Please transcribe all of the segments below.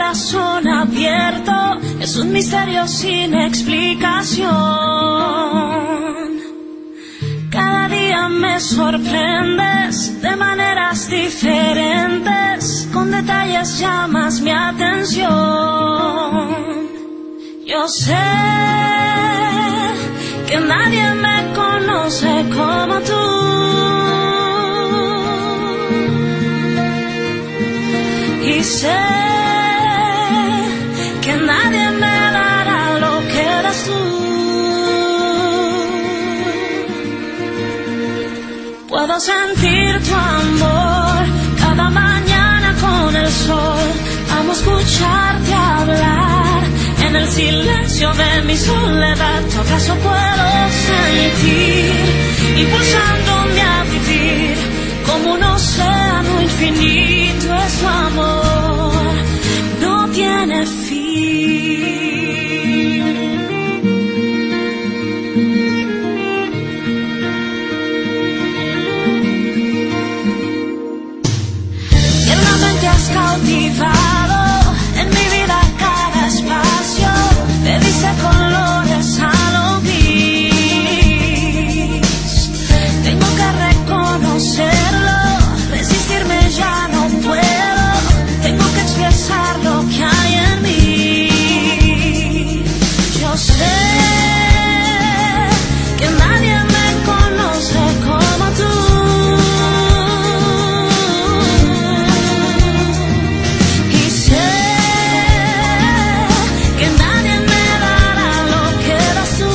corazón abierto es un misterio sin explicación. Cada día me sorprendes de maneras diferentes, con detalles llamas mi atención. Yo sé que nadie me conoce como tú, y sé que nadie me dará lo que das tú. Puedo sentir tu amor cada mañana con el sol. Amo escucharte hablar en el silencio de mi soledad. Tu abrazo puedo sentir, impulsándome a vivir como un océano infinito. Es tu amor, no tiene fin. Tiernamente has cautivado en mi vida cada espacio. Te diste colores a lo gris. Tengo que reconocerlo, resistirme ya no puedo. Tengo que expresar lo que hay en mí. Yo sé que nadie me conoce como tú, y sé que nadie me dará lo que das tú.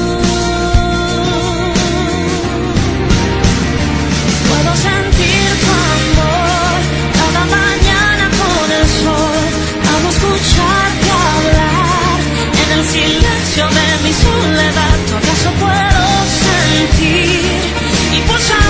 Puedo sentir tu amor cada mañana con el sol. Amo escucharte hablar en el silencio de mi soledad. Tu abrazo puedo sentir, impulsar